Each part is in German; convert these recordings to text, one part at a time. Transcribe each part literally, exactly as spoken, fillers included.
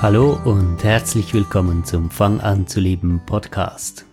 Hallo und herzlich willkommen zum Fang an zu leben Podcast.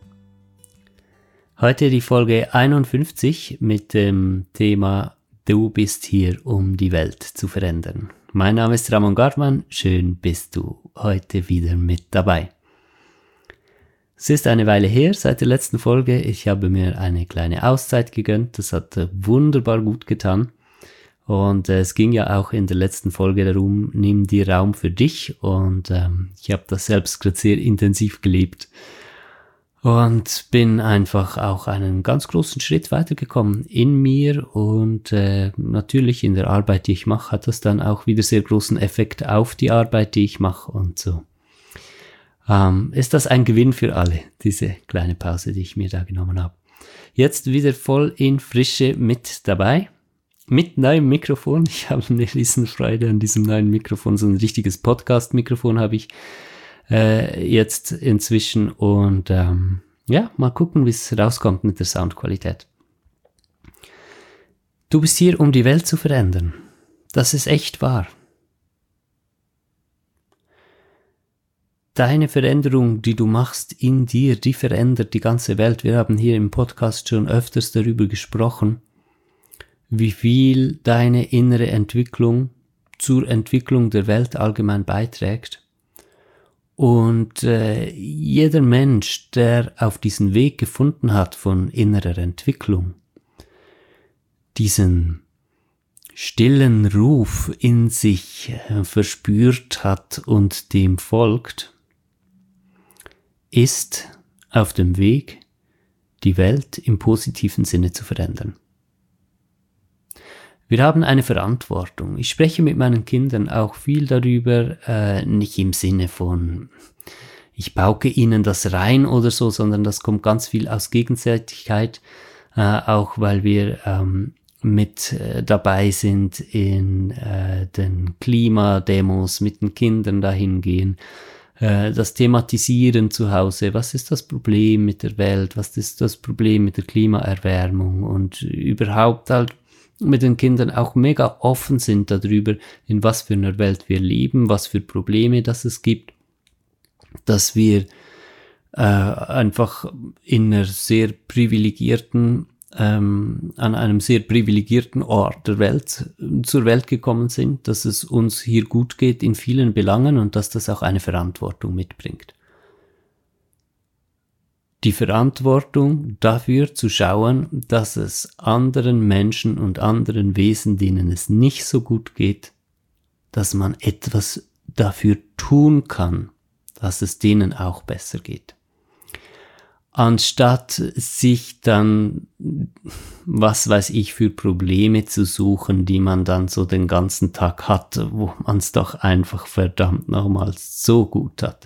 Heute die Folge einundfünfzig mit dem Thema Du bist hier, um die Welt zu verändern. Mein Name ist Ramon Gartmann, schön bist du heute wieder mit dabei. Es ist eine Weile her seit der letzten Folge, ich habe mir eine kleine Auszeit gegönnt, das hat wunderbar gut getan. Und äh, es ging ja auch in der letzten Folge darum, nimm dir Raum für dich. Und ähm, ich habe das selbst gerade sehr intensiv gelebt. Und bin einfach auch einen ganz großen Schritt weitergekommen in mir. Und äh, natürlich in der Arbeit, die ich mache, hat das dann auch wieder sehr großen Effekt auf die Arbeit, die ich mache. Und so ähm, ist das ein Gewinn für alle, diese kleine Pause, die ich mir da genommen habe. Jetzt wieder voll in Frische mit dabei. Mit neuem Mikrofon. Ich habe eine riesen Freude an diesem neuen Mikrofon. So ein richtiges Podcast-Mikrofon habe ich äh, jetzt inzwischen. Und ähm, ja, mal gucken, wie es rauskommt mit der Soundqualität. Du bist hier, um die Welt zu verändern. Das ist echt wahr. Deine Veränderung, die du machst in dir, die verändert die ganze Welt. Wir haben hier im Podcast schon öfters darüber gesprochen, wie viel deine innere Entwicklung zur Entwicklung der Welt allgemein beiträgt. Und äh, jeder Mensch, der auf diesen Weg gefunden hat von innerer Entwicklung, diesen stillen Ruf in sich äh, verspürt hat und dem folgt, ist auf dem Weg, die Welt im positiven Sinne zu verändern. Wir haben eine Verantwortung. Ich spreche mit meinen Kindern auch viel darüber, äh, nicht im Sinne von, ich pauke ihnen das rein oder so, sondern das kommt ganz viel aus Gegenseitigkeit, äh, auch weil wir ähm, mit äh, dabei sind in äh, den Klimademos, mit den Kindern dahin gehen, äh, das Thematisieren zu Hause, was ist das Problem mit der Welt, was ist das Problem mit der Klimaerwärmung und überhaupt halt mit den Kindern auch mega offen sind darüber, in was für einer Welt wir leben, was für Probleme das es gibt, dass wir äh, einfach in einer sehr privilegierten, ähm, an einem sehr privilegierten Ort der Welt zur Welt gekommen sind, dass es uns hier gut geht in vielen Belangen und dass das auch eine Verantwortung mitbringt. Die Verantwortung dafür zu schauen, dass es anderen Menschen und anderen Wesen, denen es nicht so gut geht, dass man etwas dafür tun kann, dass es denen auch besser geht. Anstatt sich dann, was weiß ich, für Probleme zu suchen, die man dann so den ganzen Tag hat, wo man es doch einfach verdammt nochmal so gut hat.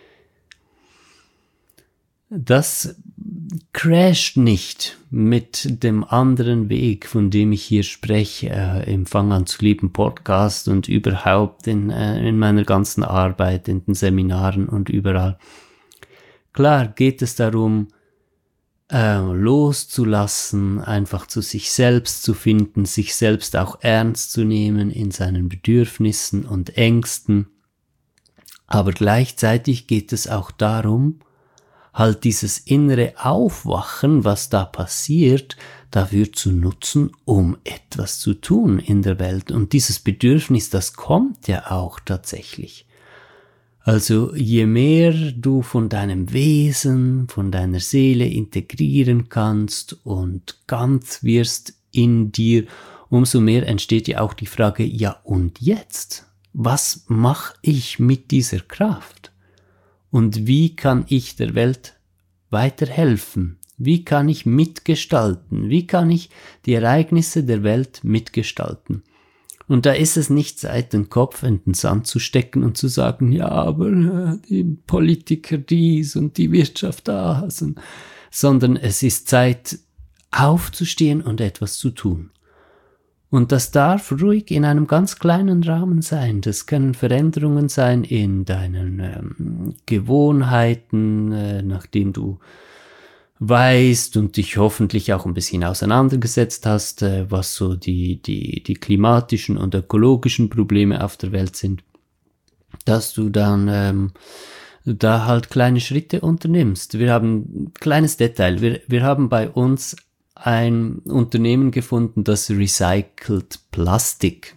Das crasht nicht mit dem anderen Weg, von dem ich hier spreche, äh, im Fang an zu leben Podcast und überhaupt in, äh, in meiner ganzen Arbeit, in den Seminaren und überall. Klar geht es darum, äh, loszulassen, einfach zu sich selbst zu finden, sich selbst auch ernst zu nehmen in seinen Bedürfnissen und Ängsten. Aber gleichzeitig geht es auch darum, halt dieses innere Aufwachen, was da passiert, dafür zu nutzen, um etwas zu tun in der Welt. Und dieses Bedürfnis, das kommt ja auch tatsächlich. Also je mehr du von deinem Wesen, von deiner Seele integrieren kannst und ganz wirst in dir, umso mehr entsteht ja auch die Frage, ja und jetzt? Was mache ich mit dieser Kraft? Und wie kann ich der Welt weiterhelfen? Wie kann ich mitgestalten? Wie kann ich die Ereignisse der Welt mitgestalten? Und da ist es nicht Zeit, den Kopf in den Sand zu stecken und zu sagen, ja, aber die Politiker dies und die Wirtschaft das, sondern es ist Zeit, aufzustehen und etwas zu tun. Und das darf ruhig in einem ganz kleinen Rahmen sein. Das können Veränderungen sein in deinen ähm, Gewohnheiten, äh, nachdem du weißt und dich hoffentlich auch ein bisschen auseinandergesetzt hast, äh, was so die, die, die klimatischen und ökologischen Probleme auf der Welt sind. dass du dann ähm, da halt kleine Schritte unternimmst. Wir haben ein kleines Detail. Wir, wir haben bei uns ein Unternehmen gefunden, das recycelt Plastik.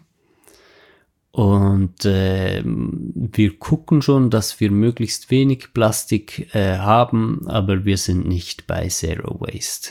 Und äh, wir gucken schon, dass wir möglichst wenig Plastik äh, haben, aber wir sind nicht bei Zero Waste.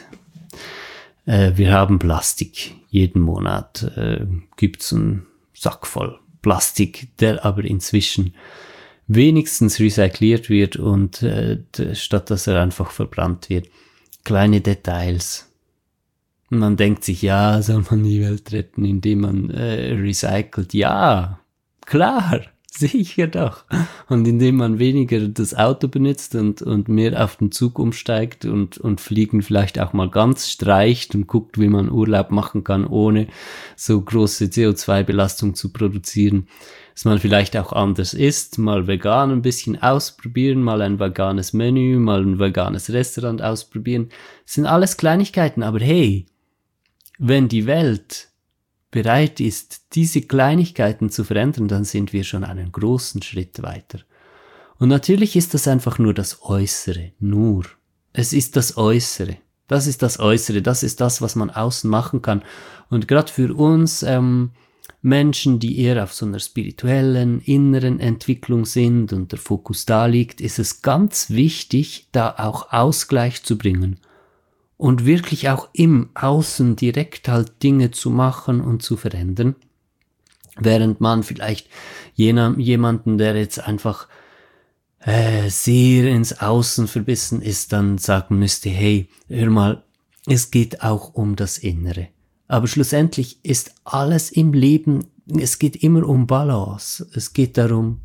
Äh, wir haben Plastik. Jeden Monat äh, gibt's einen Sack voll Plastik, der aber inzwischen wenigstens recycliert wird und äh, statt dass er einfach verbrannt wird. Kleine Details. Man denkt sich, ja, soll man die Welt retten, indem man äh, recycelt? Ja, klar, sicher doch. Und indem man weniger das Auto benutzt und, und mehr auf den Zug umsteigt und, und Fliegen vielleicht auch mal ganz streicht und guckt, wie man Urlaub machen kann, ohne so große C O zwei Belastung zu produzieren. Dass man vielleicht auch anders isst, mal vegan ein bisschen ausprobieren, mal ein veganes Menü, mal ein veganes Restaurant ausprobieren. Das sind alles Kleinigkeiten, aber hey, wenn die Welt bereit ist, diese Kleinigkeiten zu verändern, dann sind wir schon einen großen Schritt weiter. Und natürlich ist das einfach nur das Äußere, nur. Es ist das Äußere. Das ist das Äußere, das ist das, was man außen machen kann. Und gerade für uns ähm, Menschen, die eher auf so einer spirituellen, inneren Entwicklung sind und der Fokus da liegt, ist es ganz wichtig, da auch Ausgleich zu bringen. Und wirklich auch im Außen direkt halt Dinge zu machen und zu verändern. Während man vielleicht jener, jemanden, der jetzt einfach äh, sehr ins Außen verbissen ist, dann sagen müsste, hey, hör mal, es geht auch um das Innere. Aber schlussendlich ist alles im Leben, es geht immer um Balance. Es geht darum,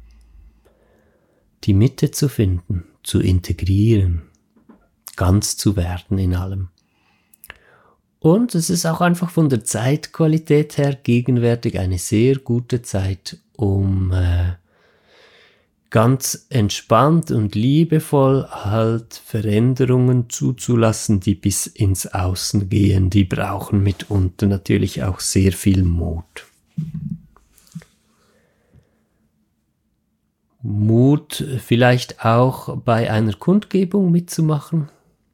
die Mitte zu finden, zu integrieren, ganz zu werden in allem. Und es ist auch einfach von der Zeitqualität her gegenwärtig eine sehr gute Zeit, um äh, ganz entspannt und liebevoll halt Veränderungen zuzulassen, die bis ins Außen gehen. Die brauchen mitunter natürlich auch sehr viel Mut. Mut vielleicht auch bei einer Kundgebung mitzumachen,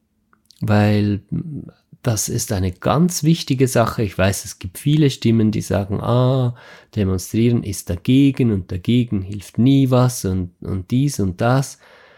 weil das ist eine ganz wichtige Sache. Ich weiß, es gibt viele Stimmen, die sagen, ah, demonstrieren ist dagegen und dagegen hilft nie was und, und dies und das.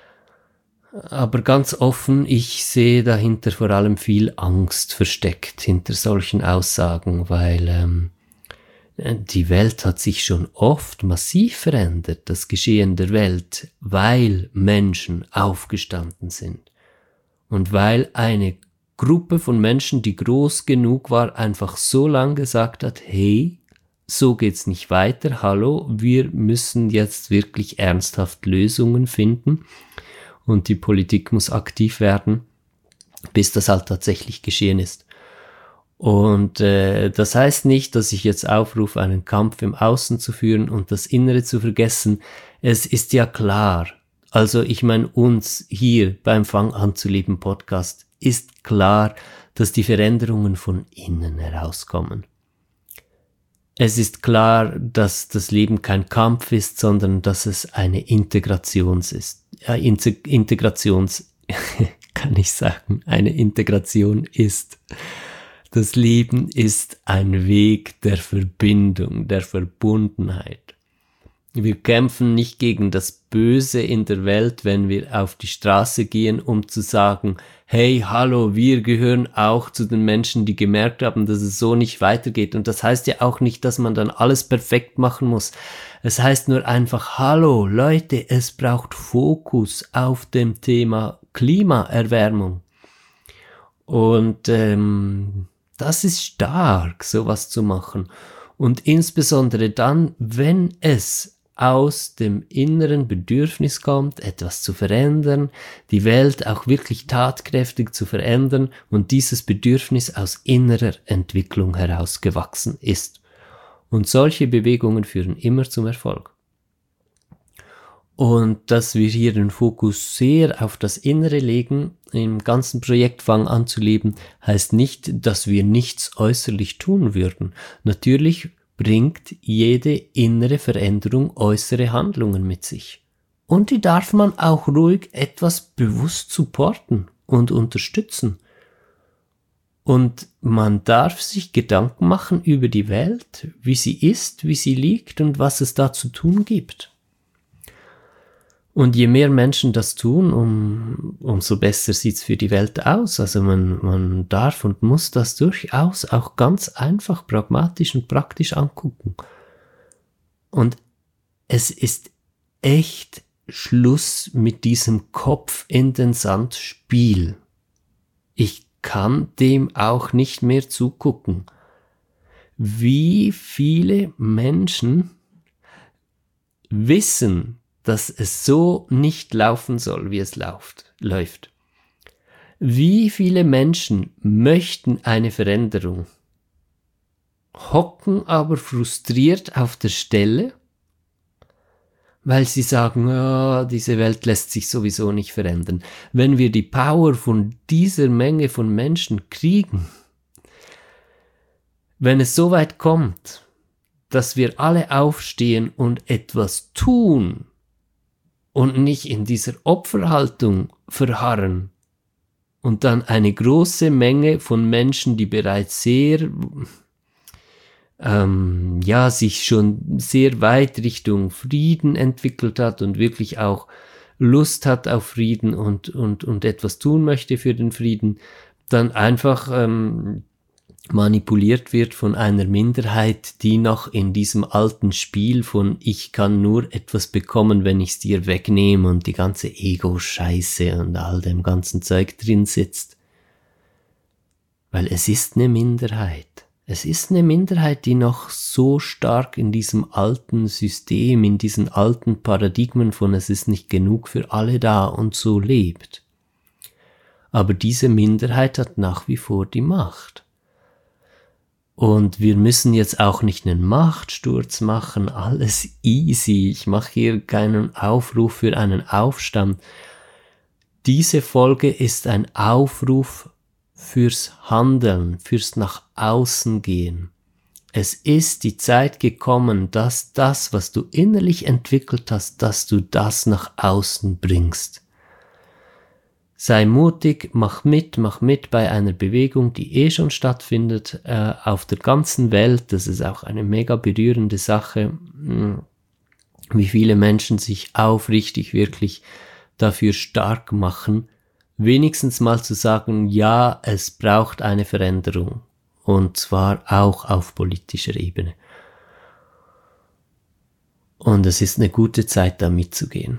Aber ganz offen, ich sehe dahinter vor allem viel Angst versteckt hinter solchen Aussagen, weil ähm, die Welt hat sich schon oft massiv verändert, das Geschehen der Welt, weil Menschen aufgestanden sind. Und weil eine Gruppe von Menschen, die groß genug war, einfach so lang gesagt hat, hey, so geht's nicht weiter, hallo, wir müssen jetzt wirklich ernsthaft Lösungen finden und die Politik muss aktiv werden, bis das halt tatsächlich geschehen ist. Und äh, das heißt nicht, dass ich jetzt aufrufe, einen Kampf im Außen zu führen und das Innere zu vergessen. Es ist ja klar, also ich meine uns hier beim Fang an zu leben Podcast ist klar, dass die Veränderungen von innen herauskommen. Es ist klar, dass das Leben kein Kampf ist, sondern dass es eine Integrations ist. Ja, Integrations, kann ich sagen, eine Integration ist. Das Leben ist ein Weg der Verbindung, der Verbundenheit. Wir kämpfen nicht gegen das Böse in der Welt, wenn wir auf die Straße gehen, um zu sagen, hey, hallo, wir gehören auch zu den Menschen, die gemerkt haben, dass es so nicht weitergeht. Und das heißt ja auch nicht, dass man dann alles perfekt machen muss. Es heißt nur einfach, hallo, Leute, es braucht Fokus auf dem Thema Klimaerwärmung. Und ähm, das ist stark, sowas zu machen. Und insbesondere dann, wenn es aus dem inneren Bedürfnis kommt, etwas zu verändern, die Welt auch wirklich tatkräftig zu verändern und dieses Bedürfnis aus innerer Entwicklung herausgewachsen ist. Und solche Bewegungen führen immer zum Erfolg. Und dass wir hier den Fokus sehr auf das Innere legen, im ganzen Projekt Fang an zu leben, heißt nicht, dass wir nichts äußerlich tun würden. Natürlich bringt jede innere Veränderung äußere Handlungen mit sich. Und die darf man auch ruhig etwas bewusst supporten und unterstützen. Und man darf sich Gedanken machen über die Welt, wie sie ist, wie sie liegt und was es da zu tun gibt. Und je mehr Menschen das tun, um, umso besser sieht's für die Welt aus. Also man, man darf und muss das durchaus auch ganz einfach, pragmatisch und praktisch angucken. Und es ist echt Schluss mit diesem Kopf in den Sand Spiel. Ich kann dem auch nicht mehr zugucken. Wie viele Menschen wissen, dass es so nicht laufen soll, wie es läuft, läuft. Wie viele Menschen möchten eine Veränderung, hocken aber frustriert auf der Stelle, weil sie sagen, oh, diese Welt lässt sich sowieso nicht verändern. Wenn wir die Power von dieser Menge von Menschen kriegen, wenn es so weit kommt, dass wir alle aufstehen und etwas tun, und nicht in dieser Opferhaltung verharren und dann eine große Menge von Menschen, die bereits sehr, ähm, ja, sich schon sehr weit Richtung Frieden entwickelt hat und wirklich auch Lust hat auf Frieden und, und, und etwas tun möchte für den Frieden, dann einfach ähm, manipuliert wird von einer Minderheit, die noch in diesem alten Spiel von ich kann nur etwas bekommen, wenn ich's dir wegnehme und die ganze Ego-Scheiße und all dem ganzen Zeug drin sitzt. Weil es ist eine Minderheit. Es ist eine Minderheit, die noch so stark in diesem alten System, in diesen alten Paradigmen von es ist nicht genug für alle da und so lebt. Aber diese Minderheit hat nach wie vor die Macht. Und wir müssen jetzt auch nicht einen Machtsturz machen, alles easy. Ich mache hier keinen Aufruf für einen Aufstand. Diese Folge ist ein Aufruf fürs Handeln, fürs nach außen gehen. Es ist die Zeit gekommen, dass das, was du innerlich entwickelt hast, dass du das nach außen bringst. Sei mutig, mach mit, mach mit bei einer Bewegung, die eh schon stattfindet äh, auf der ganzen Welt. Das ist auch eine mega berührende Sache, wie viele Menschen sich aufrichtig wirklich dafür stark machen, wenigstens mal zu sagen, ja, es braucht eine Veränderung. Und zwar auch auf politischer Ebene. Und es ist eine gute Zeit, da mitzugehen.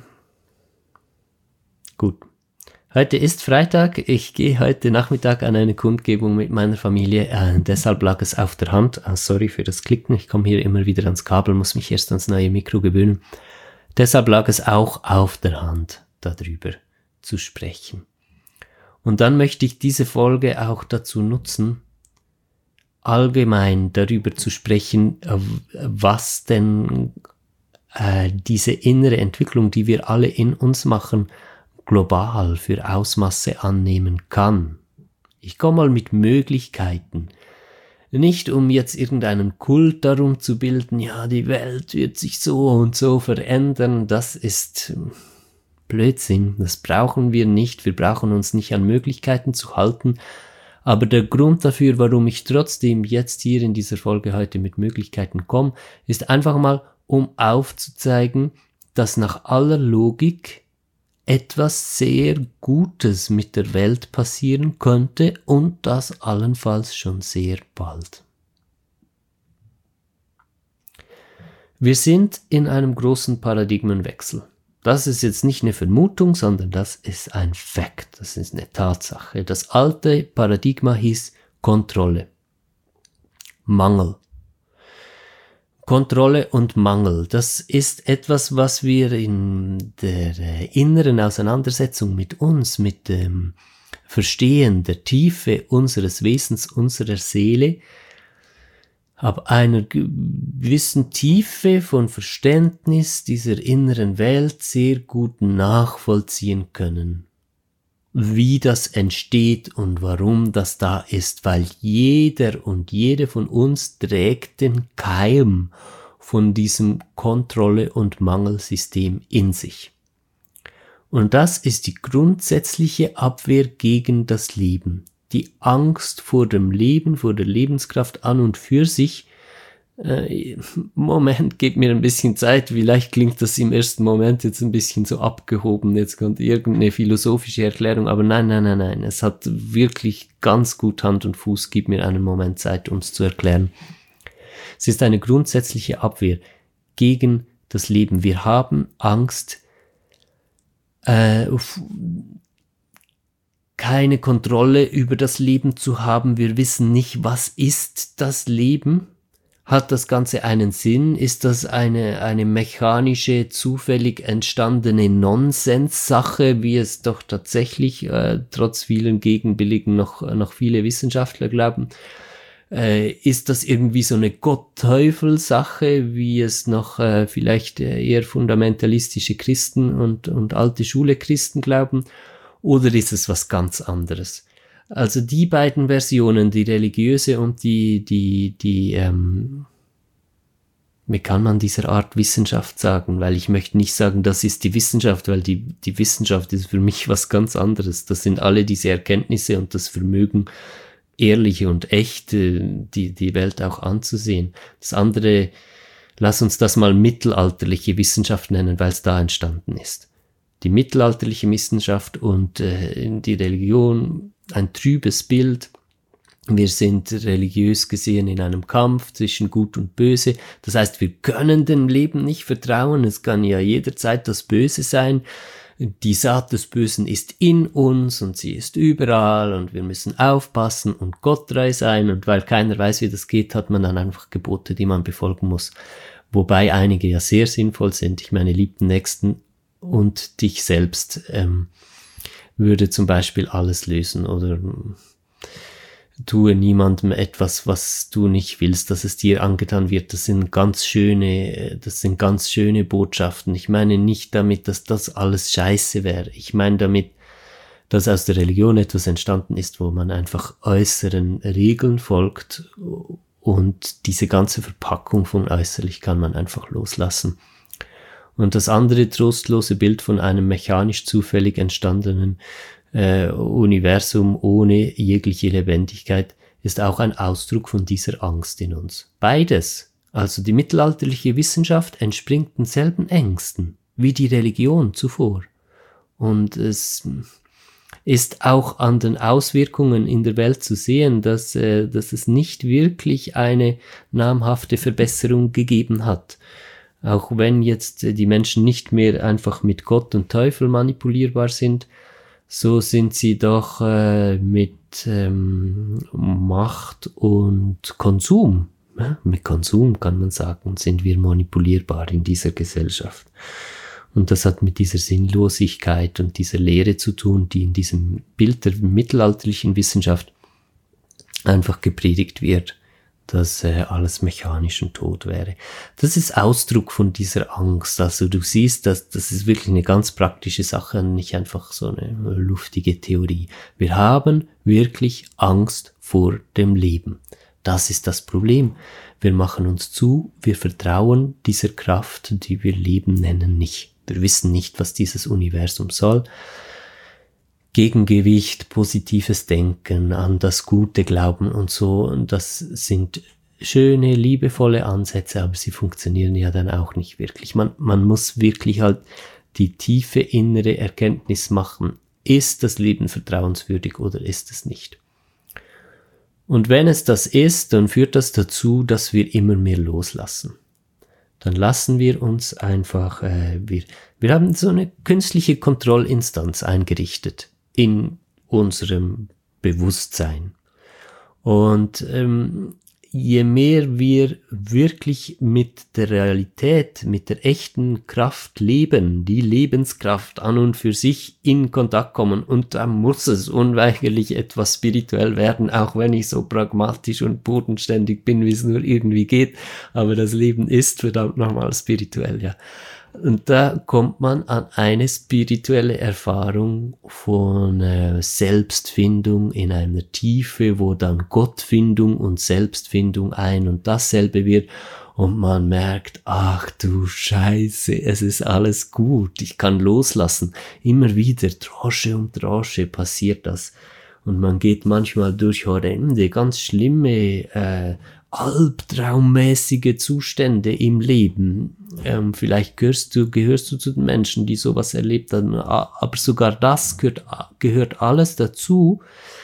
Gut. Heute ist Freitag, ich gehe heute Nachmittag an eine Kundgebung mit meiner Familie, äh, deshalb lag es auf der Hand. Oh, sorry für das Klicken, ich komme hier immer wieder ans Kabel, muss mich erst ans neue Mikro gewöhnen. Deshalb lag es auch auf der Hand, darüber zu sprechen. Und dann möchte ich diese Folge auch dazu nutzen, allgemein darüber zu sprechen, was denn äh, diese innere Entwicklung, die wir alle in uns machen, global für Ausmaße annehmen kann. Ich komme mal mit Möglichkeiten. Nicht um jetzt irgendeinen Kult darum zu bilden, ja, die Welt wird sich so und so verändern, das ist Blödsinn, das brauchen wir nicht, wir brauchen uns nicht an Möglichkeiten zu halten, aber der Grund dafür, warum ich trotzdem jetzt hier in dieser Folge heute mit Möglichkeiten komme, ist einfach mal, um aufzuzeigen, dass nach aller Logik etwas sehr Gutes mit der Welt passieren könnte und das allenfalls schon sehr bald. Wir sind in einem großen Paradigmenwechsel. Das ist jetzt nicht eine Vermutung, sondern das ist ein Fakt, das ist eine Tatsache. Das alte Paradigma hieß Kontrolle, Mangel. Kontrolle und Mangel, das ist etwas, was wir in der inneren Auseinandersetzung mit uns, mit dem Verstehen der Tiefe unseres Wesens, unserer Seele, ab einer gewissen Tiefe von Verständnis dieser inneren Welt sehr gut nachvollziehen können. wie das entsteht und warum das da ist, weil jeder und jede von uns trägt den Keim von diesem Kontrolle- und Mangelsystem in sich. Und das ist die grundsätzliche Abwehr gegen das Leben. Die Angst vor dem Leben, vor der Lebenskraft an und für sich. Äh, Moment, gebt mir ein bisschen Zeit, vielleicht klingt das im ersten Moment jetzt ein bisschen so abgehoben, jetzt kommt irgendeine philosophische Erklärung, aber nein, nein, nein, nein, es hat wirklich ganz gut Hand und Fuß, gib mir einen Moment Zeit, um es zu erklären. Es ist eine grundsätzliche Abwehr gegen das Leben. Wir haben Angst, äh, keine Kontrolle über das Leben zu haben. Wir wissen nicht, was ist das Leben? Hat das Ganze einen Sinn? Ist das eine, eine mechanische, zufällig entstandene Nonsens-Sache, wie es doch tatsächlich, äh, trotz vielen Gegenbilligen, noch, noch viele Wissenschaftler glauben? Äh, ist das irgendwie so eine Gott-Teufel-Sache, wie es noch äh, vielleicht eher fundamentalistische Christen und, und alte Schule-Christen glauben? Oder ist es was ganz anderes? Also die beiden Versionen, die religiöse und die, die, die, ähm, wie kann man dieser Art Wissenschaft sagen? Weil ich möchte nicht sagen, das ist die Wissenschaft, weil die, die Wissenschaft ist für mich was ganz anderes. Das sind alle diese Erkenntnisse und das Vermögen, ehrlich und echt, die, die Welt auch anzusehen. Das andere, lass uns das mal mittelalterliche Wissenschaft nennen, weil es da entstanden ist. Die mittelalterliche Wissenschaft und äh, die Religion, ein trübes Bild. Wir sind religiös gesehen in einem Kampf zwischen Gut und Böse. Das heißt, wir können dem Leben nicht vertrauen. Es kann ja jederzeit das Böse sein. Die Saat des Bösen ist in uns und sie ist überall und wir müssen aufpassen und gotttreu sein. Und weil keiner weiß, wie das geht, hat man dann einfach Gebote, die man befolgen muss. Wobei einige ja sehr sinnvoll sind. Ich meine, lieb den Nächsten und dich selbst ähm, würde zum Beispiel alles lösen oder tue niemandem etwas, was du nicht willst, dass es dir angetan wird. Das sind ganz schöne, das sind ganz schöne Botschaften. Ich meine nicht damit, dass das alles scheiße wäre. Ich meine damit, dass aus der Religion etwas entstanden ist, wo man einfach äußeren Regeln folgt und diese ganze Verpackung von äußerlich kann man einfach loslassen. Und das andere trostlose Bild von einem mechanisch zufällig entstandenen äh, Universum ohne jegliche Lebendigkeit ist auch ein Ausdruck von dieser Angst in uns. Beides, also die mittelalterliche Wissenschaft, entspringt denselben Ängsten wie die Religion zuvor. Und es ist auch an den Auswirkungen in der Welt zu sehen, dass, äh, dass es nicht wirklich eine namhafte Verbesserung gegeben hat. Auch wenn jetzt die Menschen nicht mehr einfach mit Gott und Teufel manipulierbar sind, so sind sie doch äh, mit ähm, Macht und Konsum, ja, mit Konsum kann man sagen, sind wir manipulierbar in dieser Gesellschaft. Und das hat mit dieser Sinnlosigkeit und dieser Lehre zu tun, die in diesem Bild der mittelalterlichen Wissenschaft einfach gepredigt wird, dass äh, alles mechanisch und tot wäre. Das ist Ausdruck von dieser Angst. Also du siehst, dass das ist wirklich eine ganz praktische Sache und nicht einfach so eine luftige Theorie. Wir haben wirklich Angst vor dem Leben. Das ist das Problem. Wir machen uns zu, wir vertrauen dieser Kraft, die wir Leben nennen, nicht. Wir wissen nicht, was dieses Universum soll. Gegengewicht, positives Denken, an das Gute glauben und so, und das sind schöne, liebevolle Ansätze, aber sie funktionieren ja dann auch nicht wirklich. Man, man muss wirklich halt die tiefe innere Erkenntnis machen, ist das Leben vertrauenswürdig oder ist es nicht? Und wenn es das ist, dann führt das dazu, dass wir immer mehr loslassen. Dann lassen wir uns einfach, äh, wir, wir haben so eine künstliche Kontrollinstanz eingerichtet in unserem Bewusstsein. Und ähm, je mehr wir wirklich mit der Realität, mit der echten Kraft leben, die Lebenskraft an und für sich in Kontakt kommen, und da muss es unweigerlich etwas spirituell werden, auch wenn ich so pragmatisch und bodenständig bin, wie es nur irgendwie geht, aber das Leben ist verdammt nochmal spirituell, ja. Und da kommt man an eine spirituelle Erfahrung von äh, Selbstfindung in einer Tiefe, wo dann Gottfindung und Selbstfindung ein und dasselbe wird. Und man merkt, ach du Scheiße, es ist alles gut, ich kann loslassen. Immer wieder, Tranche um Tranche passiert das. Und man geht manchmal durch horrende, ganz schlimme, äh, albtraummäßige Zustände im Leben. Ähm, vielleicht gehörst du, gehörst du zu den Menschen, die sowas erlebt haben, aber sogar das gehört, gehört alles dazu,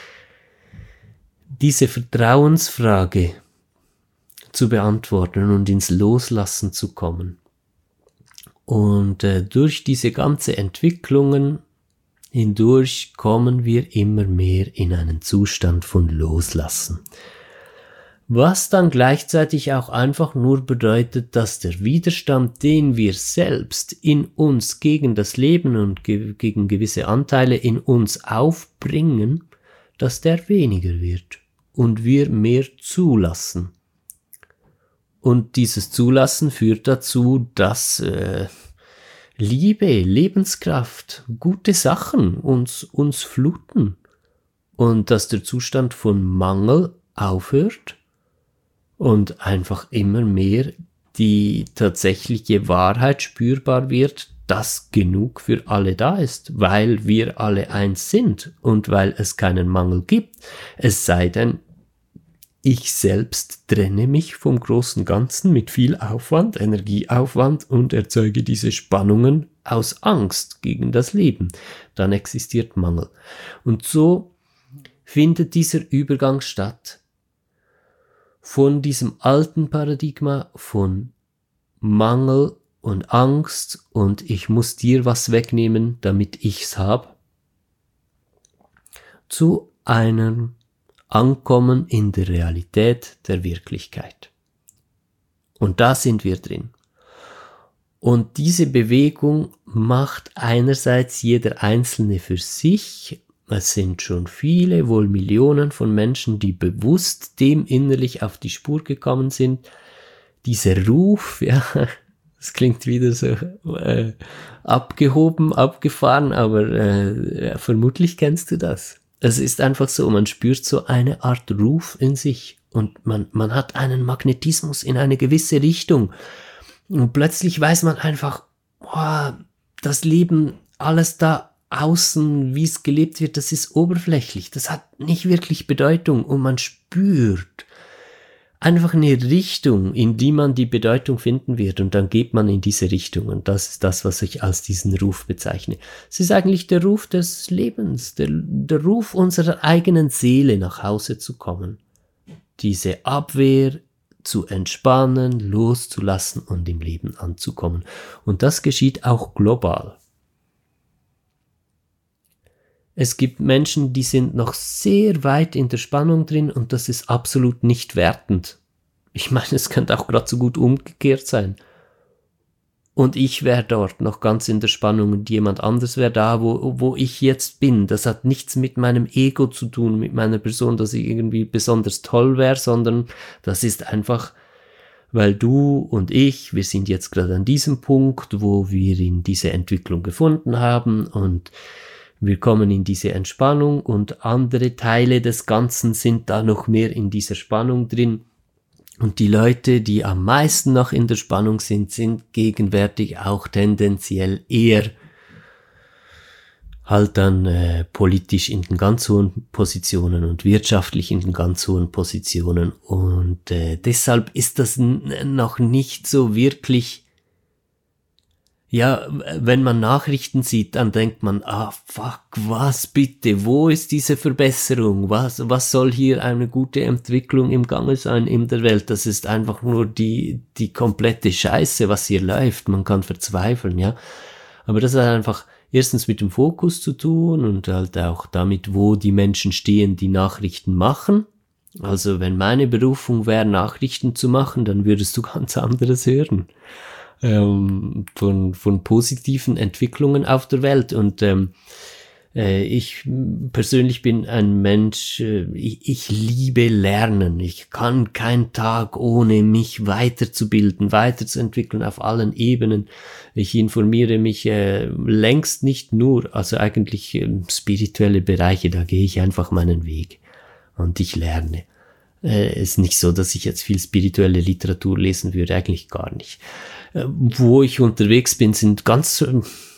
diese Vertrauensfrage zu beantworten und ins Loslassen zu kommen. Und äh, durch diese ganze Entwicklungen hindurch kommen wir immer mehr in einen Zustand von Loslassen. Was dann gleichzeitig auch einfach nur bedeutet, dass der Widerstand, den wir selbst in uns gegen das Leben und ge- gegen gewisse Anteile in uns aufbringen, dass der weniger wird und wir mehr zulassen. Und dieses Zulassen führt dazu, dass äh, Liebe, Lebenskraft, gute Sachen uns, uns fluten und dass der Zustand von Mangel aufhört und einfach immer mehr die tatsächliche Wahrheit spürbar wird, dass genug für alle da ist, weil wir alle eins sind und weil es keinen Mangel gibt. Es sei denn, ich selbst trenne mich vom großen Ganzen mit viel Aufwand, Energieaufwand und erzeuge diese Spannungen aus Angst gegen das Leben. Dann existiert Mangel. Und so findet dieser Übergang statt von diesem alten Paradigma von Mangel und Angst und ich muss dir was wegnehmen, damit ich's hab, zu einem Ankommen in der Realität der Wirklichkeit. Und da sind wir drin. Und diese Bewegung macht einerseits jeder Einzelne für sich. Es sind schon viele, wohl Millionen von Menschen, die bewusst dem innerlich auf die Spur gekommen sind. Dieser Ruf, ja, das klingt wieder so äh, abgehoben, abgefahren, aber äh, vermutlich kennst du das. Es ist einfach so, man spürt so eine Art Ruf in sich und man, man hat einen Magnetismus in eine gewisse Richtung und plötzlich weiß man einfach, boah, das Leben, alles da außen, wie es gelebt wird, das ist oberflächlich, das hat nicht wirklich Bedeutung und man spürt einfach eine Richtung, in die man die Bedeutung finden wird und dann geht man in diese Richtung und das ist das, was ich als diesen Ruf bezeichne. Es ist eigentlich der Ruf des Lebens, der, der Ruf unserer eigenen Seele nach Hause zu kommen, diese Abwehr zu entspannen, loszulassen und im Leben anzukommen. Und das geschieht auch global. Es gibt Menschen, die sind noch sehr weit in der Spannung drin und das ist absolut nicht wertend. Ich meine, es könnte auch gerade so gut umgekehrt sein. Und ich wäre dort noch ganz in der Spannung und jemand anderes wäre da, wo, wo ich jetzt bin. Das hat nichts mit meinem Ego zu tun, mit meiner Person, dass ich irgendwie besonders toll wäre, sondern das ist einfach, weil du und ich, wir sind jetzt gerade an diesem Punkt, wo wir in diese Entwicklung gefunden haben und wir kommen in diese Entspannung und andere Teile des Ganzen sind da noch mehr in dieser Spannung drin. Und die Leute, die am meisten noch in der Spannung sind, sind gegenwärtig auch tendenziell eher halt dann äh, politisch in den ganz hohen Positionen und wirtschaftlich in den ganz hohen Positionen. Und äh, deshalb ist das n- noch nicht so wirklich. Ja, wenn man Nachrichten sieht, dann denkt man, ah, fuck, was bitte, wo ist diese Verbesserung? Was, was soll hier eine gute Entwicklung im Gange sein in der Welt? Das ist einfach nur die, die komplette Scheiße, was hier läuft. Man kann verzweifeln, ja. Aber das hat einfach erstens mit dem Fokus zu tun und halt auch damit, wo die Menschen stehen, die Nachrichten machen. Also wenn meine Berufung wäre, Nachrichten zu machen, dann würdest du ganz anderes hören. Ähm, von, von positiven Entwicklungen auf der Welt und ähm, Äh, ich persönlich bin ein Mensch, äh, ich, ich liebe Lernen. Ich kann keinen Tag ohne mich weiterzubilden, weiterzuentwickeln auf allen Ebenen. Ich informiere mich äh, längst nicht nur, also eigentlich äh, spirituelle Bereiche, da gehe ich einfach meinen Weg und ich lerne. Äh, ist nicht so, dass ich jetzt viel spirituelle Literatur lesen würde, eigentlich gar nicht. Äh, wo ich unterwegs bin, sind ganz äh,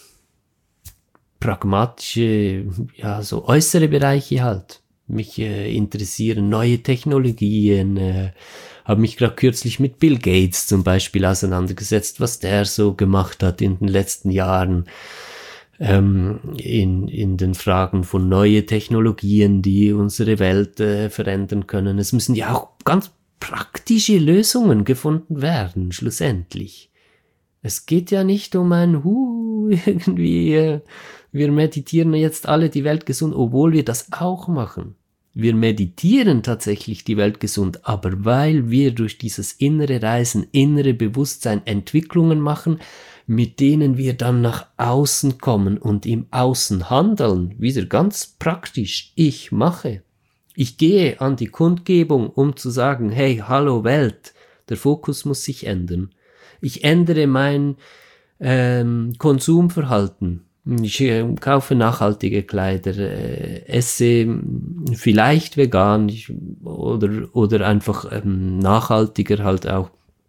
pragmatische, ja, so äußere Bereiche halt. Mich äh, interessieren neue Technologien, äh, habe mich gerade kürzlich mit Bill Gates zum Beispiel auseinandergesetzt, was der so gemacht hat in den letzten Jahren. Ähm, in, in den Fragen von neue Technologien, die unsere Welt äh, verändern können. Es müssen ja auch ganz praktische Lösungen gefunden werden, schlussendlich. Es geht ja nicht um ein Hu, irgendwie, äh, wir meditieren jetzt alle die Welt gesund, obwohl wir das auch machen. Wir meditieren tatsächlich die Welt gesund, aber weil wir durch dieses innere Reisen, innere Bewusstsein Entwicklungen machen, mit denen wir dann nach außen kommen und im Außen handeln, wieder ganz praktisch, ich mache. Ich gehe an die Kundgebung, um zu sagen, hey, hallo Welt, der Fokus muss sich ändern. Ich ändere mein ähm, Konsumverhalten. Ich äh, kaufe nachhaltige Kleider, äh, esse vielleicht vegan ich, oder, oder einfach ähm, nachhaltiger halt auch.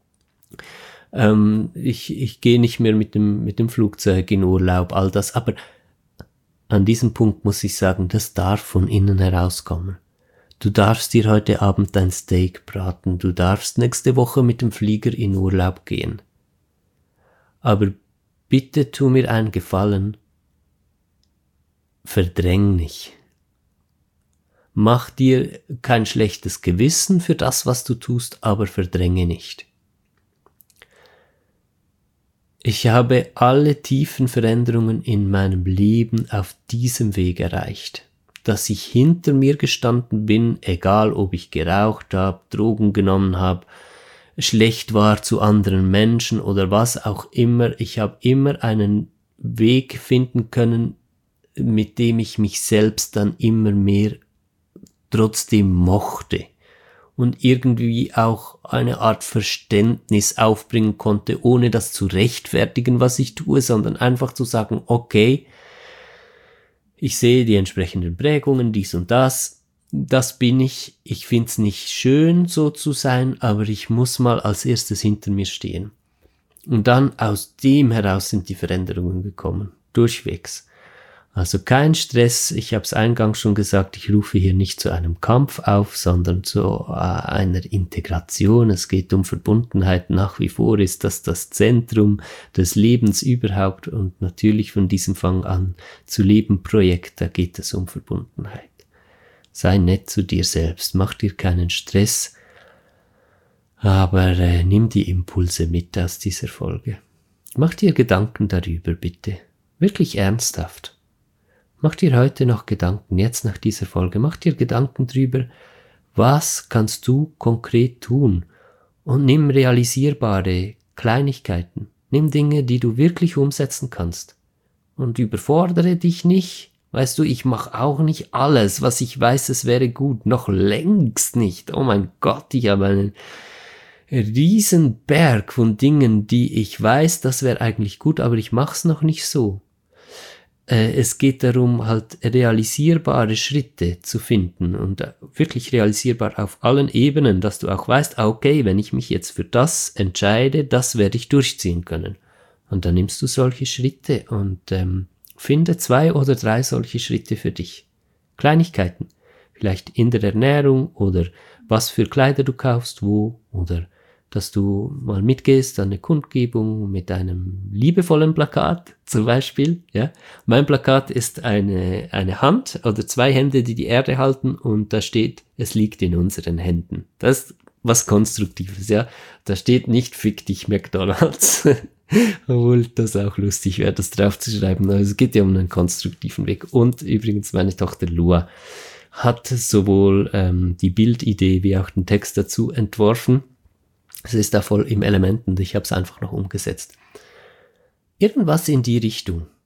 Ähm, ich, ich gehe nicht mehr mit dem, mit dem Flugzeug in Urlaub, all das. Aber an diesem Punkt muss ich sagen, das darf von innen herauskommen. Du darfst dir heute Abend dein Steak braten. Du darfst nächste Woche mit dem Flieger in Urlaub gehen. Aber bitte tu mir einen Gefallen. Verdräng nicht. Mach dir kein schlechtes Gewissen für das, was du tust, aber verdränge nicht. Ich habe alle tiefen Veränderungen in meinem Leben auf diesem Weg erreicht. Dass ich hinter mir gestanden bin, egal ob ich geraucht habe, Drogen genommen habe, schlecht war zu anderen Menschen oder was auch immer. Ich habe immer einen Weg finden können, mit dem ich mich selbst dann immer mehr trotzdem mochte. Und irgendwie auch eine Art Verständnis aufbringen konnte, ohne das zu rechtfertigen, was ich tue, sondern einfach zu sagen, okay, ich sehe die entsprechenden Prägungen, dies und das, das bin ich, ich find's nicht schön, so zu sein, aber ich muss mal als erstes hinter mir stehen. Und dann aus dem heraus sind die Veränderungen gekommen, durchwegs. Also kein Stress, ich habe es eingangs schon gesagt, ich rufe hier nicht zu einem Kampf auf, sondern zu einer Integration. Es geht um Verbundenheit, nach wie vor ist das das Zentrum des Lebens überhaupt und natürlich von diesem Fang an zu leben Projekt, da geht es um Verbundenheit. Sei nett zu dir selbst, mach dir keinen Stress, aber äh, nimm die Impulse mit aus dieser Folge. Mach dir Gedanken darüber, bitte, wirklich ernsthaft. Mach dir heute noch Gedanken, jetzt nach dieser Folge, mach dir Gedanken drüber, was kannst du konkret tun und nimm realisierbare Kleinigkeiten, nimm Dinge, die du wirklich umsetzen kannst und überfordere dich nicht, weißt du, ich mache auch nicht alles, was ich weiß, es wäre gut, noch längst nicht, oh mein Gott, ich habe einen riesen Berg von Dingen, die ich weiß, das wäre eigentlich gut, aber ich mache es noch nicht so. Es geht darum, halt realisierbare Schritte zu finden und wirklich realisierbar auf allen Ebenen, dass du auch weißt, okay, wenn ich mich jetzt für das entscheide, das werde ich durchziehen können. Und dann nimmst du solche Schritte und ähm, finde zwei oder drei solche Schritte für dich. Kleinigkeiten, vielleicht in der Ernährung oder was für Kleider du kaufst, wo oder dass du mal mitgehst an eine Kundgebung mit einem liebevollen Plakat zum Beispiel. Ja, mein Plakat ist eine, eine Hand oder zwei Hände, die die Erde halten und da steht, es liegt in unseren Händen. Das ist was Konstruktives, ja. Da steht nicht, fick dich McDonald's. Obwohl das auch lustig wäre, das draufzuschreiben. Also es geht ja um einen konstruktiven Weg. Und übrigens meine Tochter Lua hat sowohl ähm, die Bildidee wie auch den Text dazu entworfen. Es ist da voll im Element und ich habe es einfach noch umgesetzt. Irgendwas in die Richtung.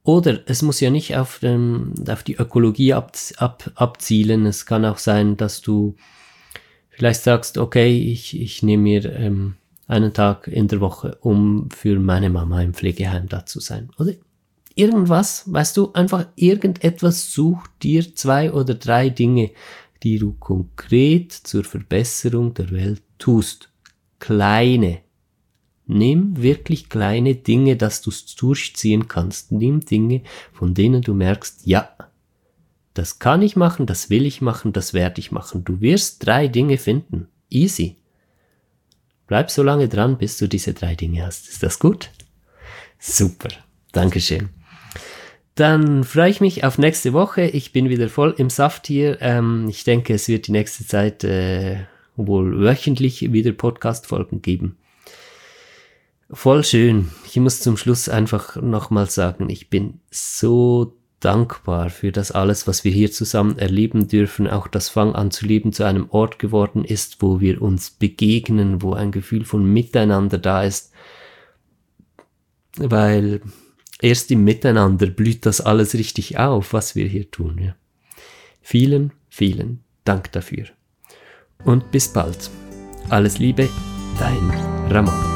Oder es muss ja nicht auf, den, auf die Ökologie ab, ab, abzielen. Es kann auch sein, dass du vielleicht sagst, okay, ich, ich nehme mir ähm, einen Tag in der Woche, um für meine Mama im Pflegeheim da zu sein. Oder irgendwas, weißt du, einfach irgendetwas, such dir zwei oder drei Dinge, die du konkret zur Verbesserung der Welt tust. Kleine. Nimm wirklich kleine Dinge, dass du es durchziehen kannst. Nimm Dinge, von denen du merkst, ja, das kann ich machen, das will ich machen, das werde ich machen. Du wirst drei Dinge finden. Easy. Bleib so lange dran, bis du diese drei Dinge hast. Ist das gut? Super. Dankeschön. Dann freue ich mich auf nächste Woche. Ich bin wieder voll im Saft hier. Ähm, ich denke, es wird die nächste Zeit äh, wohl wöchentlich wieder Podcast-Folgen geben. Voll schön. Ich muss zum Schluss einfach nochmal sagen, ich bin so dankbar für das alles, was wir hier zusammen erleben dürfen. Auch das Fang an zu leben zu einem Ort geworden ist, wo wir uns begegnen, wo ein Gefühl von Miteinander da ist. Weil erst im Miteinander blüht das alles richtig auf, was wir hier tun. Ja. Vielen, vielen Dank dafür. Und bis bald. Alles Liebe, dein Ramon.